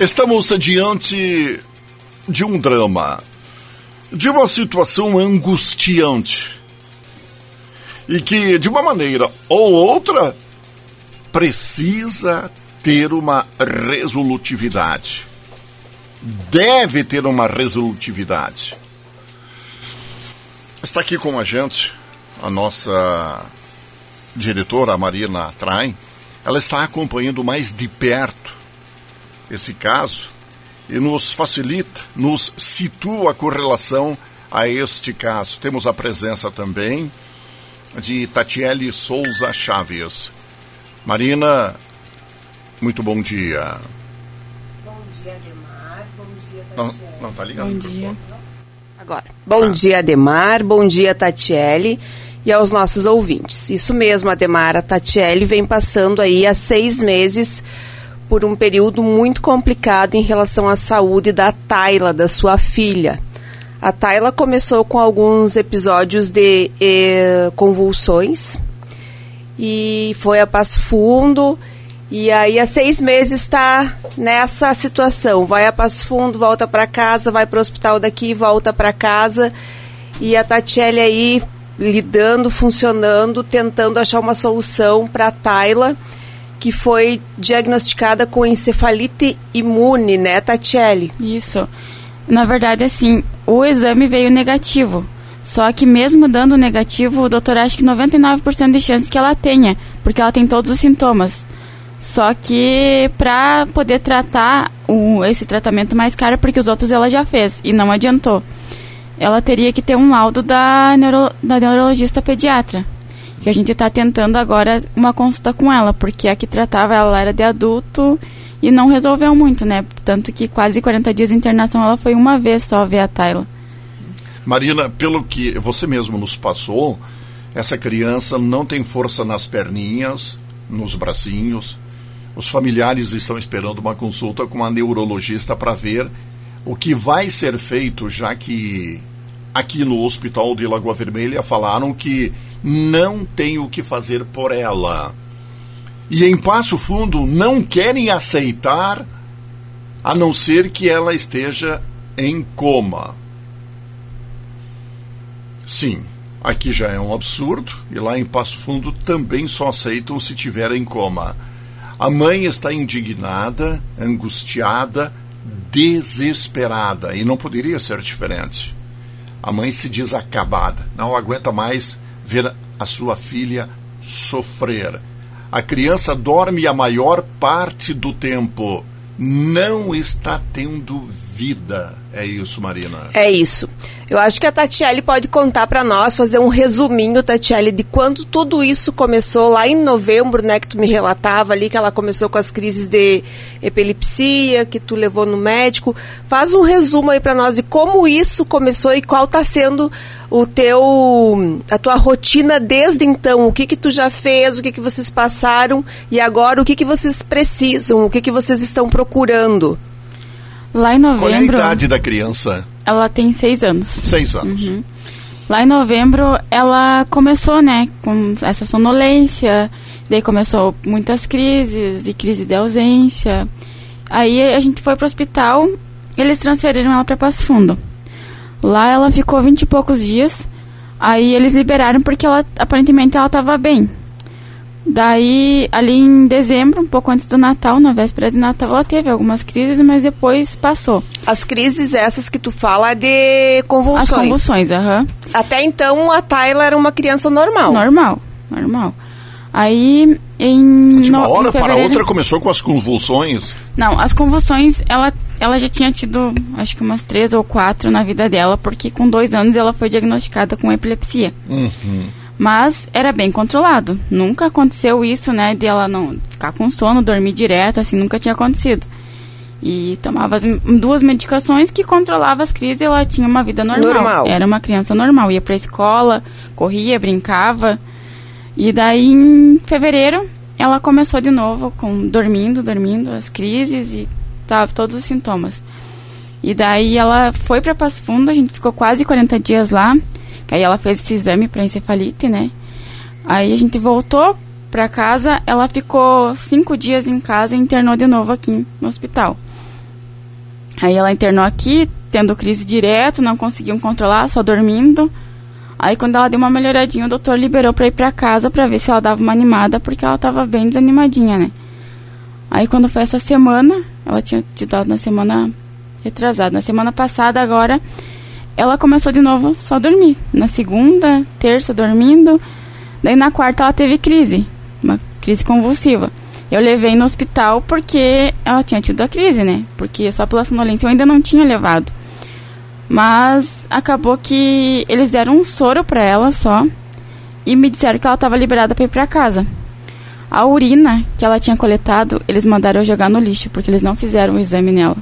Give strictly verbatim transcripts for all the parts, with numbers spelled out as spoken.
Estamos diante de um drama, de uma situação angustiante e que, de uma maneira ou outra, precisa ter uma resolutividade. Deve ter uma resolutividade. Está aqui com a gente a nossa diretora, a Marina Traim. Ela está acompanhando mais de perto esse caso e nos facilita, nos situa com relação a este caso. Temos a presença também de Tatiele Souza Chaves. Marina, muito bom dia. Bom dia, Ademar. Bom dia, Tatiele. Não, não tá ligado? Bom dia. Agora. Bom ah. dia, Ademar. Bom dia, Tatiele. E aos nossos ouvintes. Isso mesmo, Ademar. A Tatiele vem passando aí há seis meses por um período muito complicado em relação à saúde da Tayla, da sua filha. A Tayla começou com alguns episódios de eh, convulsões e foi a Passo Fundo, e aí há seis meses está nessa situação. Vai a Passo Fundo, volta para casa, vai para o hospital daqui, volta para casa, e a Tatiele aí lidando, funcionando, tentando achar uma solução para a Tayla, que foi diagnosticada com encefalite imune, né, Tatiele? Isso. Na verdade, assim, o exame veio negativo. Só que mesmo dando negativo, o doutor acha que noventa e nove por cento de chance que ela tenha, porque ela tem todos os sintomas. Só que para poder tratar o, esse tratamento mais caro, porque os outros ela já fez e não adiantou, ela teria que ter um laudo da, neuro, da neurologista pediatra. Que a gente está tentando agora uma consulta com ela, porque a que tratava ela era de adulto e não resolveu muito, né? Tanto que quase quarenta dias de internação ela foi uma vez só ver a Tayla. Marina, pelo que você mesmo nos passou, essa criança não tem força nas perninhas, nos bracinhos. Os familiares estão esperando uma consulta com uma neurologista para ver o que vai ser feito, já que aqui no Hospital de Lagoa Vermelha falaram que não tem o que fazer por ela. E em Passo Fundo não querem aceitar, a não ser que ela esteja em coma. Sim, aqui já é um absurdo, e lá em Passo Fundo também só aceitam se tiver em coma. A mãe está indignada, angustiada, desesperada, e não poderia ser diferente. A mãe se diz acabada, não aguenta mais ver a sua filha sofrer. A criança dorme a maior parte do tempo, não está tendo vida. É isso, Marina? É isso. Eu acho que a Tatiele pode contar para nós, fazer um resuminho, Tatiele, de quando tudo isso começou lá em novembro, né, que tu me relatava ali, que ela começou com as crises de epilepsia, que tu levou no médico. Faz um resumo aí para nós de como isso começou e qual está sendo o teu, a tua rotina desde então. O que que tu já fez, o que que vocês passaram e agora o que que vocês precisam, o que que vocês estão procurando. Lá em novembro... Qual é a idade da criança? Ela tem seis anos. Seis anos. Uhum. Lá em novembro, ela começou, né, com essa sonolência, daí começou muitas crises, e crise de ausência. Aí a gente foi pro hospital, eles transferiram ela para Passo Fundo. Lá ela ficou vinte e poucos dias, aí eles liberaram porque ela, aparentemente ela estava bem. Daí, ali em dezembro, um pouco antes do Natal, na véspera de Natal, ela teve algumas crises, mas depois passou. As crises essas que tu fala é de convulsões. As convulsões, aham. Uhum. Até então, a Tayla era uma criança normal. Normal, normal. Aí, em... De uma no, hora em para outra começou com as convulsões? Não, as convulsões, ela, ela já tinha tido, acho que umas três ou quatro na vida dela, porque com dois anos ela foi diagnosticada com epilepsia. Uhum. Mas era bem controlado. Nunca aconteceu isso, né, de ela não ficar com sono, dormir direto, assim, nunca tinha acontecido. E tomava as, duas medicações que controlavam as crises e ela tinha uma vida normal. Normal. Era uma criança normal. Ia pra escola, corria, brincava. E daí, em fevereiro, ela começou de novo, com dormindo, dormindo, as crises e tá, todos os sintomas. E daí ela foi pra Passo Fundo, a gente ficou quase quarenta dias lá. Aí ela fez esse exame para encefalite, né? Aí a gente voltou para casa, ela ficou cinco dias em casa e internou de novo aqui no hospital. Aí ela internou aqui, tendo crise direto, não conseguiam controlar, só dormindo. Aí quando ela deu uma melhoradinha, o doutor liberou pra ir pra casa pra ver se ela dava uma animada, porque ela tava bem desanimadinha, né? Aí quando foi essa semana, ela tinha te dado na semana retrasada, na semana passada agora, ela começou de novo só a dormir. Na segunda, terça dormindo, daí na quarta ela teve crise, uma crise convulsiva. Eu levei no hospital porque ela tinha tido a crise, né? Porque só pela sonolência eu ainda não tinha levado. Mas acabou que eles deram um soro pra ela só e me disseram que ela estava liberada para ir para casa. A urina que ela tinha coletado, eles mandaram eu jogar no lixo, porque eles não fizeram o exame nela.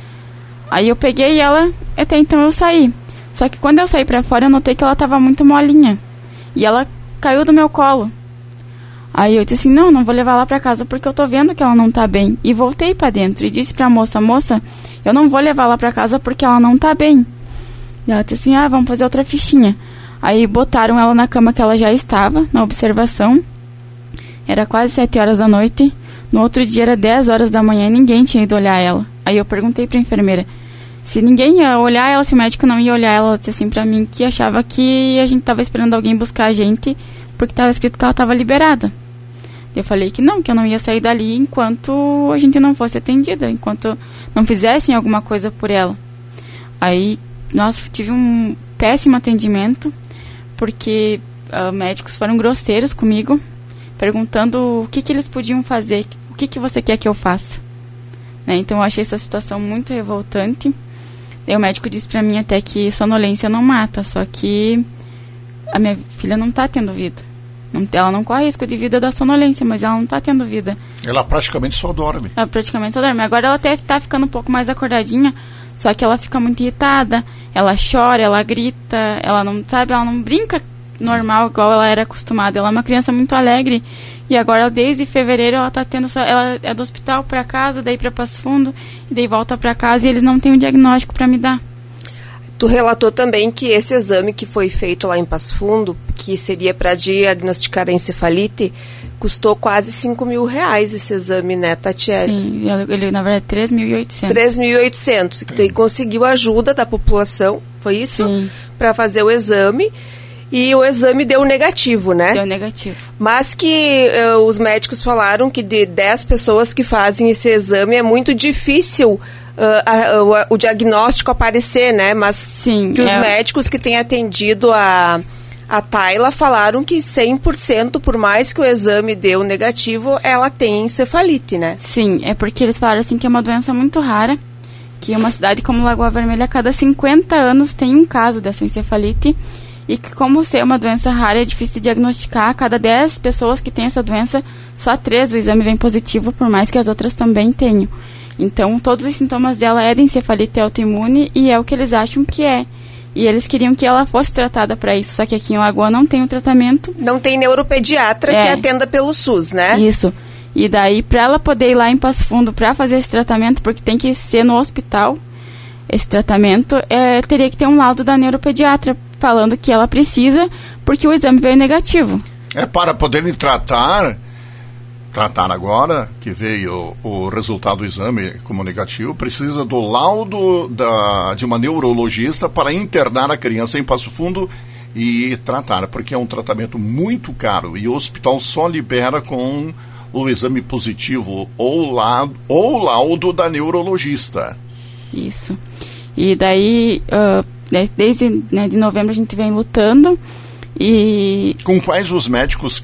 Aí eu peguei ela, até então eu saí. Só que quando eu saí pra fora, eu notei que ela tava muito molinha. E ela caiu do meu colo. Aí eu disse assim, não, não vou levar ela pra casa porque eu tô vendo que ela não tá bem. E voltei pra dentro e disse pra moça, moça, eu não vou levar ela pra casa porque ela não tá bem. E ela disse assim, ah, vamos fazer outra fichinha. Aí botaram ela na cama que ela já estava, na observação. Era quase sete horas da noite. No outro dia era dez horas da manhã e ninguém tinha ido olhar ela. Aí eu perguntei pra enfermeira se ninguém ia olhar ela, se o médico não ia olhar ela. Ela disse assim pra mim que achava que a gente tava esperando alguém buscar a gente porque tava escrito que ela tava liberada. Eu falei que não, que eu não ia sair dali enquanto a gente não fosse atendida, enquanto não fizessem alguma coisa por ela. Aí, nossa, tive um péssimo atendimento, porque uh, médicos foram grosseiros comigo, perguntando o que, que eles podiam fazer, o que, que você quer que eu faça. Né? Então eu achei essa situação muito revoltante. E o médico disse pra mim até que sonolência não mata, só que a minha filha não tá tendo vida. Não, ela não corre risco de vida da sonolência, mas ela não tá tendo vida. Ela praticamente só dorme. Ela praticamente só dorme. Agora ela até tá ficando um pouco mais acordadinha, só que ela fica muito irritada, ela chora, ela grita, ela não, sabe, ela não brinca normal igual ela era acostumada. Ela é uma criança muito alegre e agora desde fevereiro ela tá tendo só, ela é do hospital pra casa, daí pra Passo Fundo e daí volta pra casa e eles não têm um diagnóstico pra me dar. Tu relatou também que esse exame que foi feito lá em Passo Fundo, que seria para diagnosticar a encefalite, custou quase cinco mil reais esse exame, né, Tatiele? Sim, ele na verdade três mil e oitocentos. três mil e oitocentos. Então ele conseguiu ajuda da população, foi isso? Para fazer o exame. E o exame deu negativo, né? Deu negativo. Mas que uh, os médicos falaram que de dez pessoas que fazem esse exame é muito difícil uh, a, a, o diagnóstico aparecer, né? Mas Sim, que os é... médicos que têm atendido a, a Tayla falaram que cem por cento, por mais que o exame deu negativo, ela tem encefalite, né? Sim, é porque eles falaram assim que é uma doença muito rara, que uma cidade como Lagoa Vermelha, a cada cinquenta anos tem um caso dessa encefalite. E que como ser uma doença rara é difícil de diagnosticar, a cada dez pessoas que têm essa doença, só três do exame vem positivo, por mais que as outras também tenham. Então, todos os sintomas dela é de encefalite autoimune e é o que eles acham que é. E eles queriam que ela fosse tratada para isso, só que aqui em Lagoa não tem o tratamento. Não tem neuropediatra é. que atenda pelo SUS, né? Isso. E daí, para ela poder ir lá em Passo Fundo para fazer esse tratamento, porque tem que ser no hospital, esse tratamento, é, teria que ter um laudo da neuropediatra falando que ela precisa, porque o exame veio negativo. É, para poderem tratar, tratar agora, que veio o resultado do exame como negativo, precisa do laudo da, de uma neurologista para internar a criança em Passo Fundo e tratar, porque é um tratamento muito caro e o hospital só libera com o exame positivo ou laudo, ou laudo da neurologista. Isso. E daí... Uh, Desde né, de novembro a gente vem lutando e... Com quais os médicos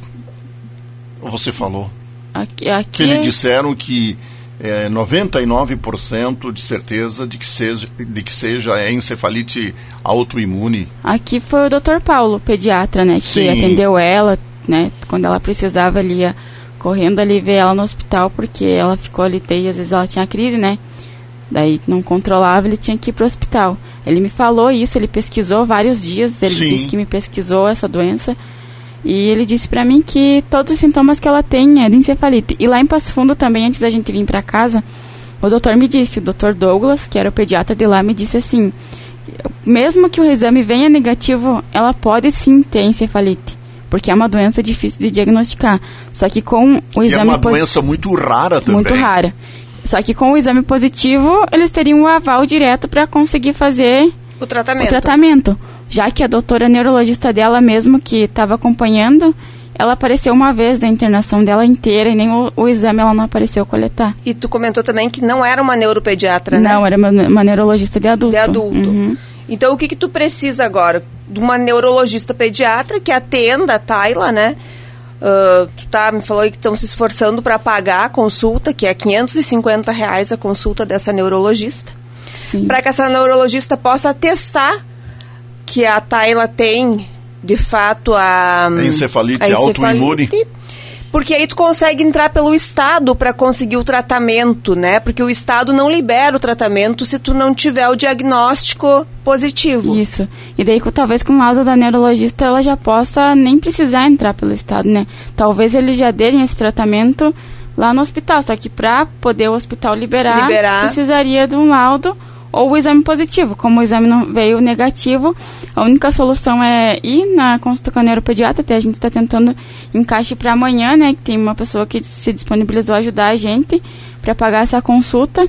você falou? Aqui, aqui que lhe disseram que é, noventa e nove por cento de certeza de que seja, de que seja é encefalite autoimune. Aqui foi o doutor Paulo, pediatra, né, que Sim. atendeu ela, né, quando ela precisava, ele ia correndo ali ver ela no hospital, porque ela ficou ali, e às vezes ela tinha crise, né, daí não controlava, ele tinha que ir pro hospital. Ele me falou isso, ele pesquisou vários dias, ele Sim. disse que me pesquisou essa doença, e ele disse pra mim que todos os sintomas que ela tem é de encefalite. E lá em Passo Fundo também, antes da gente vir pra casa, o doutor me disse, o doutor Douglas, que era o pediatra de lá, me disse assim, mesmo que o exame venha negativo, ela pode sim ter encefalite, porque é uma doença difícil de diagnosticar. Só que com o e exame... é uma doença muito rara também. Muito rara. Só que com o exame positivo, eles teriam o aval direto para conseguir fazer o tratamento. o tratamento. Já que a doutora neurologista dela mesmo, que estava acompanhando, ela apareceu uma vez da internação dela inteira e nem o, o exame ela não apareceu coletar. E tu comentou também que não era uma neuropediatra, né? Não, era uma, uma neurologista de adulto. De adulto. Uhum. Então, o que que tu precisa agora? De uma neurologista pediatra que atenda a Tayla, né? Uh, tu tá, me falou aí que estão se esforçando para pagar a consulta, que é quinhentos e cinquenta reais a consulta dessa neurologista. Para que essa neurologista possa atestar que a Tayla tem, de fato, a... a encefalite, a encefalite autoimune. Porque aí tu consegue entrar pelo Estado para conseguir o tratamento, né? Porque o Estado não libera o tratamento se tu não tiver o diagnóstico positivo. Isso. E daí, talvez com o laudo da neurologista, ela já possa nem precisar entrar pelo Estado, né? Talvez eles já derem esse tratamento lá no hospital. Só que para poder o hospital liberar, liberar, precisaria de um laudo ou o exame positivo. Como o exame não veio negativo, a única solução é ir na consulta com a neuropediatra. Até a gente está tentando encaixe para amanhã, né? Que tem uma pessoa que se disponibilizou a ajudar a gente para pagar essa consulta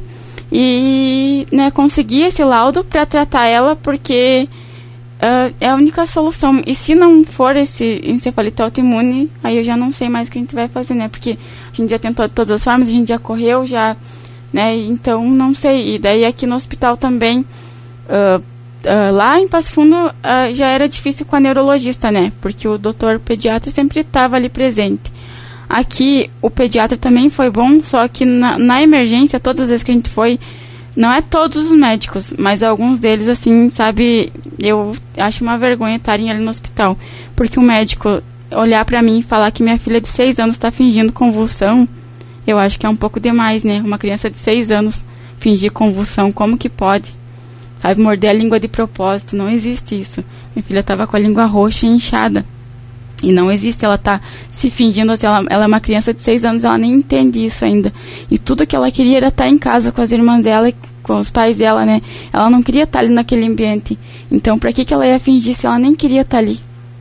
e, né, conseguir esse laudo para tratar ela, porque uh, é a única solução. E se não for esse encefalite autoimune, aí eu já não sei mais o que a gente vai fazer, né? Porque a gente já tentou de todas as formas, a gente já correu, já... Né? Então, não sei. E daí aqui no hospital também, uh, uh, lá em Passo Fundo, uh, já era difícil com a neurologista, né? Porque o doutor pediatra sempre estava ali presente. Aqui, o pediatra também foi bom, só que na, na emergência, todas as vezes que a gente foi, não é todos os médicos, mas alguns deles, assim, sabe, eu acho uma vergonha estarem ali no hospital. Porque o médico olhar pra mim e falar que minha filha de seis anos está fingindo convulsão, eu acho que é um pouco demais, né? Uma criança de seis anos fingir convulsão, como que pode? Sabe, morder a língua de propósito, não existe isso. Minha filha estava com a língua roxa e inchada. E não existe, ela tá se fingindo, assim, ela, ela é uma criança de seis anos, ela nem entende isso ainda. E tudo que ela queria era estar em casa com as irmãs dela e com os pais dela, né? Ela não queria estar ali naquele ambiente. Então, para que que ela ia fingir se ela nem queria estar ali?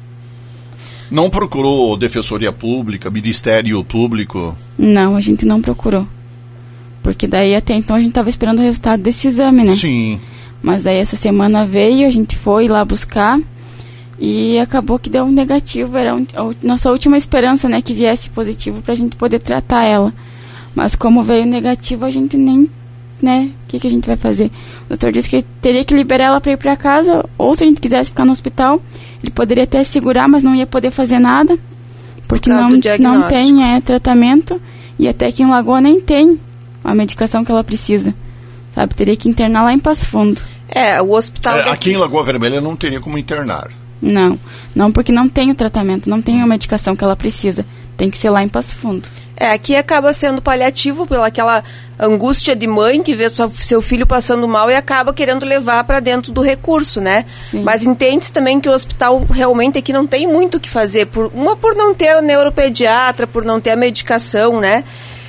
Não procurou Defensoria Pública, Ministério Público? Não, a gente não procurou. Porque daí até então a gente estava esperando o resultado desse exame, né? Sim. Mas daí essa semana veio, a gente foi lá buscar e acabou que deu um negativo. Era um, a nossa última esperança, né, que viesse positivo pra gente poder tratar ela. Mas como veio negativo, a gente nem, né, o que, que a gente vai fazer? O doutor disse que teria que liberar ela para ir para casa, ou se a gente quisesse ficar no hospital, ele poderia até segurar, mas não ia poder fazer nada, porque não, não tem é, tratamento, e até aqui em Lagoa nem tem a medicação que ela precisa, sabe? Teria que internar lá em Passo Fundo. É, o hospital... É, aqui em Lagoa Vermelha não teria como internar. Não, não, porque não tem o tratamento, não tem a medicação que ela precisa, tem que ser lá em Passo Fundo. É, aqui acaba sendo paliativo pela aquela angústia de mãe que vê sua, seu filho passando mal e acaba querendo levar para dentro do recurso, né? Sim. Mas entende-se também que o hospital realmente aqui não tem muito o que fazer, por, uma por não ter a neuropediatra, por não ter a medicação, né?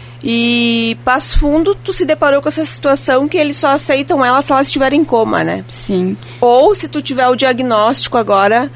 E Passo Fundo, tu se deparou com essa situação que eles só aceitam ela se ela estiver em coma, né? Sim. Ou se tu tiver o diagnóstico agora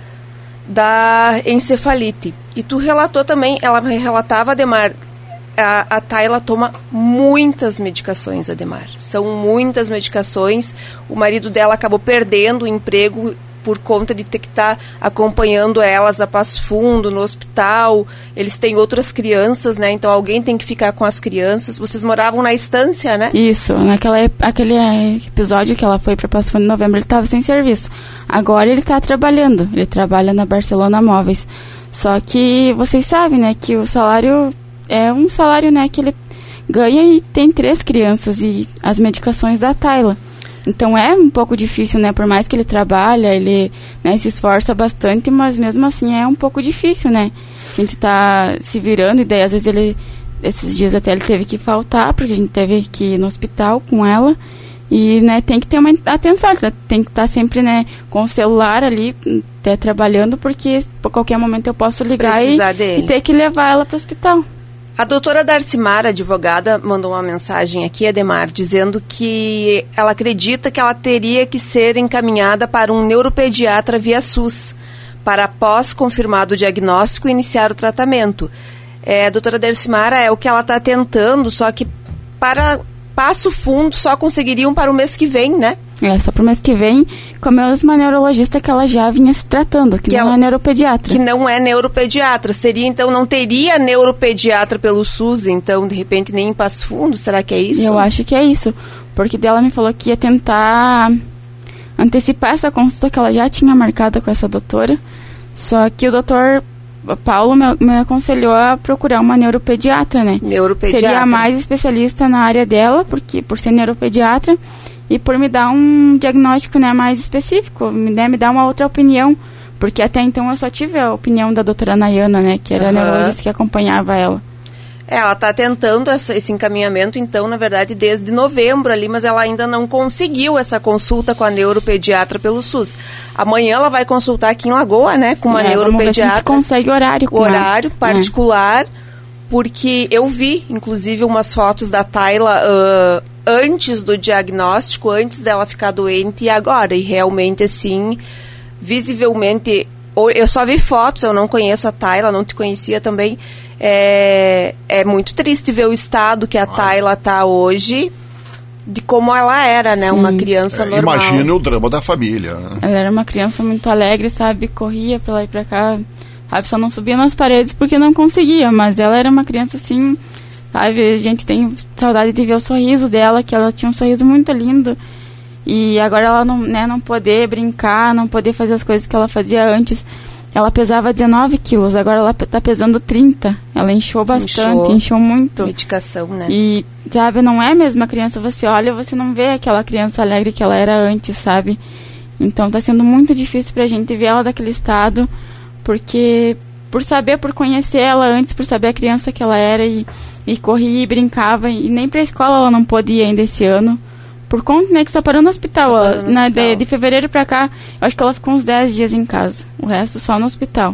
da encefalite. E tu relatou também, ela relatava, Ademar, a, a Tayla toma muitas medicações, Ademar. São muitas medicações. O marido dela acabou perdendo o emprego por conta de ter que estar acompanhando elas a Passo Fundo, no hospital. Eles têm outras crianças, né? Então alguém tem que ficar com as crianças. Vocês moravam na estância, né? Isso. Naquela, aquele episódio que ela foi para Passo Fundo em novembro, ele estava sem serviço. Agora ele está trabalhando. Ele trabalha na Barcelona Móveis. Só que vocês sabem, né? Que o salário é um salário, né? Que ele ganha e tem três crianças e as medicações da Tayla. Então é um pouco difícil, né? Por mais que ele trabalha, ele, né, se esforça bastante, mas mesmo assim é um pouco difícil, né? A gente tá se virando e daí às vezes ele, esses dias até ele teve que faltar, porque a gente teve que ir no hospital com ela e, né, tem que ter uma atenção, tem que estar sempre, né, com o celular ali, até trabalhando, porque por qualquer momento eu posso ligar e, e ter que levar ela para o hospital. A doutora Darcimara, advogada, mandou uma mensagem aqui, Ademar, dizendo que ela acredita que ela teria que ser encaminhada para um neuropediatra via SUS, para após confirmado o diagnóstico iniciar o tratamento. É, a doutora Darcimara, é o que ela está tentando, só que para Passo Fundo só conseguiriam para o mês que vem, né? É, só para o mês que vem, com a mesma neurologista que ela já vinha se tratando, que, que não ela, é neuropediatra. Que não é neuropediatra. Seria, então, não teria neuropediatra pelo SUS, então, de repente, nem em Passo Fundo? Será que é isso? Eu acho que é isso, porque dela me falou que ia tentar antecipar essa consulta que ela já tinha marcada com essa doutora, só que o doutor Paulo me, me aconselhou a procurar uma neuropediatra, né? Neuropediatra. Seria a mais especialista na área dela, porque por ser neuropediatra e por me dar um diagnóstico, né, mais específico, me, né, me dar uma outra opinião, porque até então eu só tive a opinião da doutora Nayana, né, que era uhum. a neurologista que acompanhava ela. É, ela está tentando essa, esse encaminhamento, então, na verdade, desde novembro ali, mas ela ainda não conseguiu essa consulta com a neuropediatra pelo SUS. Amanhã ela vai consultar aqui em Lagoa, né, com uma é, neuropediatra. Vamos ver se a gente consegue horário. Com horário ela. particular, é. Porque eu vi, inclusive, umas fotos da Tayla uh, antes do diagnóstico, antes dela ficar doente e agora. E realmente, assim, visivelmente, eu só vi fotos, eu não conheço a Tayla, não te conhecia também. É, é muito triste ver o estado que a Tayla está hoje, de como ela era, né? Sim. Uma criança é, normal. Imagina o drama da família, né? Ela era uma criança muito alegre, sabe? Corria pra lá e pra cá, sabe? Só não subia nas paredes porque não conseguia, mas ela era uma criança assim, sabe? A gente tem saudade de ver o sorriso dela, que ela tinha um sorriso muito lindo. E agora ela não, né, não poder brincar, não poder fazer as coisas que ela fazia antes. Ela pesava dezenove quilos, agora ela tá pesando trinta. Ela inchou bastante, inchou, inchou muito. Medicação, né? E, sabe, não é a mesma criança. Você olha, você não vê aquela criança alegre que ela era antes, sabe? Então tá sendo muito difícil pra gente ver ela daquele estado, porque por saber, por conhecer ela antes, por saber a criança que ela era e, e corria e brincava, e nem pra escola ela não pôde ir ainda esse ano. Por conta, né, que só parou no hospital. Ela, no na, hospital. De, de fevereiro pra cá, eu acho que ela ficou uns dez dias em casa. O resto só no hospital.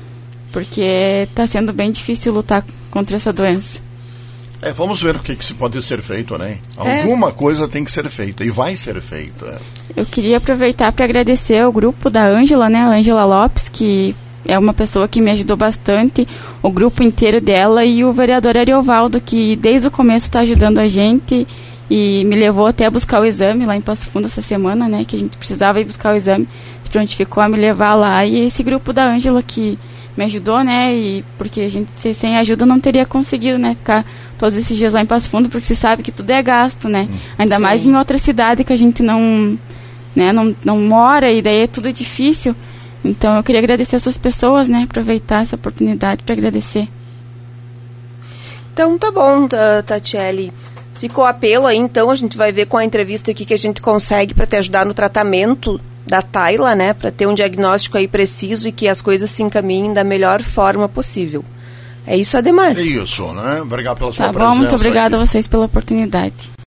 Porque tá sendo bem difícil lutar contra essa doença. É, vamos ver o que, que se pode ser feito, né? Alguma é. coisa tem que ser feita e vai ser feita. Eu queria aproveitar para agradecer ao grupo da Ângela, né? A Ângela Lopes, que é uma pessoa que me ajudou bastante. O grupo inteiro dela e o vereador Ariovaldo, que desde o começo está ajudando a gente e me levou até a buscar o exame lá em Passo Fundo essa semana, né, que a gente precisava ir buscar o exame, se prontificou a me levar lá, e esse grupo da Ângela que me ajudou, né, e porque a gente sem ajuda não teria conseguido, né, ficar todos esses dias lá em Passo Fundo, porque se sabe que tudo é gasto, né, ainda Sim. mais em outra cidade que a gente não, né, não, não mora, e daí é tudo difícil. Então eu queria agradecer essas pessoas, né, aproveitar essa oportunidade para agradecer. Então tá bom, Tatiele. Ficou apelo aí, então a gente vai ver com a entrevista o que, que a gente consegue para te ajudar no tratamento da Tayla, né? Para ter um diagnóstico aí preciso e que as coisas se encaminhem da melhor forma possível. É isso, Ademar? É isso, né? Obrigado pela sua tá presença. Tá bom, muito obrigada aqui. a vocês pela oportunidade.